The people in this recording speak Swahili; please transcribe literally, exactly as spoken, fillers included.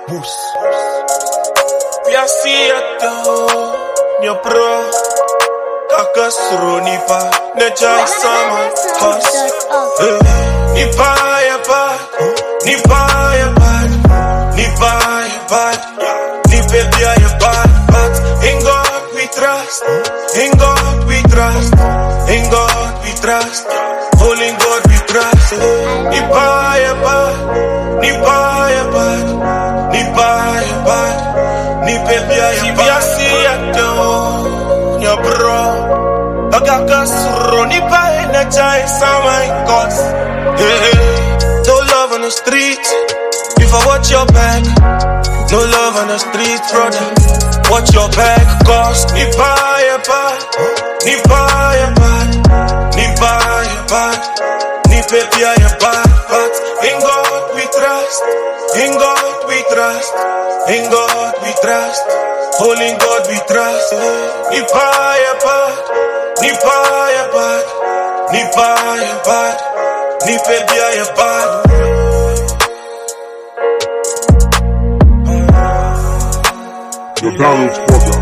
Boost. Piaciato, mio bro. Kakasro nipa, nejai sama kos. Nipa ya bad, nipa ya bad, nipa ya bad, nipe bia ya bad. But in God we trust, in God we trust, in God we trust, all in God we trust. Nipa ya bad, nipa ya bad, nipa ya bad, nipe bia ya bad. Piaciato, mio bro. Kakasro nipa nejai sama kos. No love on the street, if I watch your back. No love on the street, brother. Watch your back, cause nipa ya bad, nipa ya bad, nipa ya bad, nipe bia ya bad. But in God we trust, in God we trust, in God we trust, all in God we trust. Nipa ya bad, nipa ya bad, nipa ya bad, nipe bia ya bad. The Donald's Podcast.